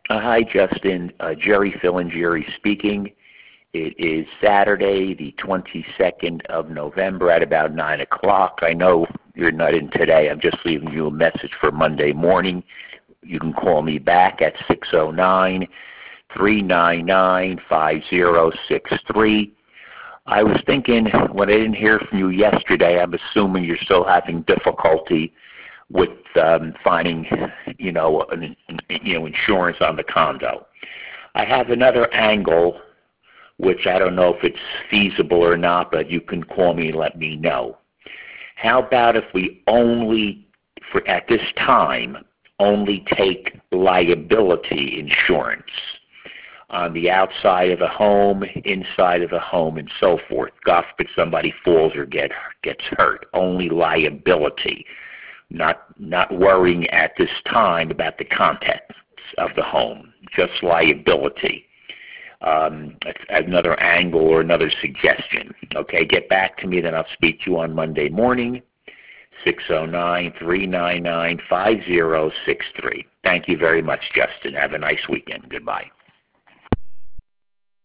Hi, Justin. Jerry Filangieri speaking. It is Saturday, the 22nd of November at about 9 o'clock. I know you're not in today. I'm just leaving you a message for Monday morning. You can call me back at 609-399-5063. I was thinking, when I didn't hear from you yesterday, I'm assuming you're still having difficulty with finding, insurance on the condo. I have another angle, which I don't know if it's feasible or not, but you can call me and let me know. How about if we only, at this time, only take liability insurance on the outside of a home, inside of a home, and so forth? God forbid somebody falls or gets hurt. Only liability. Not worrying at this time about the contents of the home, just liability. Another angle or another suggestion. Okay, get back to me, then I'll speak to you on Monday morning, 609-399-5063. Thank you very much, Justin. Have a nice weekend. Goodbye.